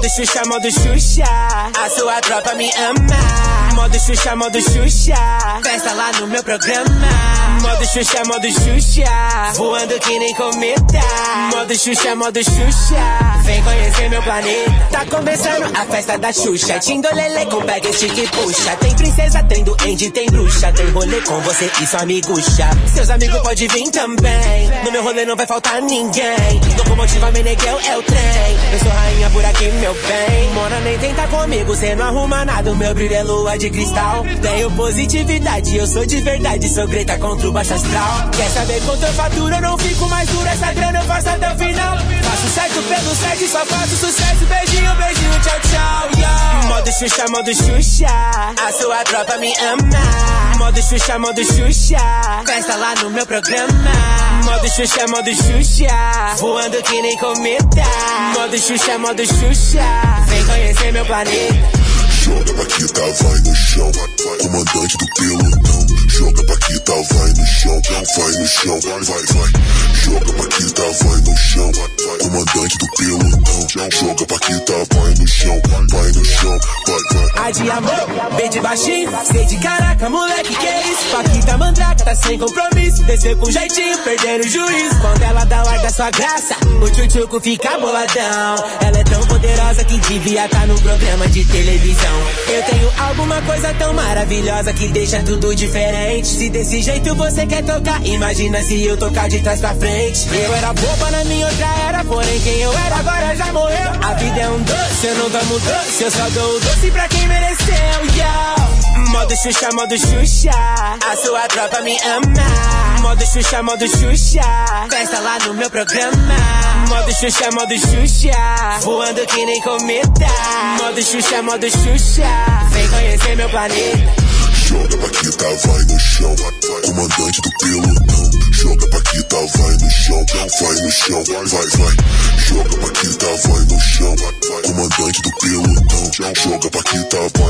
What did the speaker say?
Modo Xuxa, modo Xuxa, a sua tropa me ama. Modo Xuxa, modo Xuxa, festa lá no meu programa. Modo Xuxa, modo Xuxa, voando que nem cometa. Modo Xuxa, modo Xuxa, vem conhecer meu planeta. Tá começando a festa da Xuxa, Tindolele com pega, estica e puxa. Tem princesa, tem duende, tem bruxa. Tem rolê com você e sua amigucha. Seus amigos podem vir também, no meu rolê não vai faltar ninguém. Locomotiva Meneghel é o trem, eu sou rainha por aqui, meu bem. Mona, nem tenta comigo, cê não arruma nada. O meu brilho é lua de cristal. Tenho positividade, eu sou de verdade. Sou Greta contra o baixo astral. Quer saber quanto eu faturo? Eu não fico mais duro. Essa grana eu faço até o final. Faço certo pelo certo e só faço sucesso. Beijinho, beijinho, tchau, tchau, yo. Modo Xuxa, modo Xuxa, a sua tropa me ama. Modo Xuxa, modo Xuxa, festa lá no meu programa. Modo Xuxa, modo Xuxa, voando que nem cometa. Modo Xuxa, modo Xuxa, vem conhecer meu planeta. Joga Paquita, vai no chão, comandante do pelotão. Joga Paquita, vai no chão, vai no chão, vai. Joga Paquita, vai no chão, comandante do pelotão. Joga Paquita, vai no chão, vai. A de amor, bem de baixinho, sei de caraca, moleque, que é isso? Paquita mandraca, tá sem compromisso, desceu com jeitinho, perdendo o juízo. Quando ela dá o ar da sua graça, o tchutchuco fica boladão. Ela é tão poderosa que devia tá no programa de televisão. Eu tenho alguma coisa tão maravilhosa que deixa tudo diferente. Se desse jeito você quer tocar, imagina se eu tocar de trás pra frente. Eu era boba na minha outra era, porém quem eu era agora já morreu. A vida é um doce, eu nunca mudou. Se eu só dou o doce pra quem mereceu, yo. Modo Xuxa, modo Xuxa, a sua tropa me ama. Modo Xuxa, modo Xuxa, festa lá no meu programa. Modo Xuxa, modo Xuxa, voando que nem cometa. Modo Xuxa, modo Xuxa, vem conhecer meu planeta. Joga Paquita, vai no chão, comandante do pelotão. Joga Paquita, vai no chão, vai. Joga Paquita, vai no chão, comandante do pelotão. Joga Paquita, vai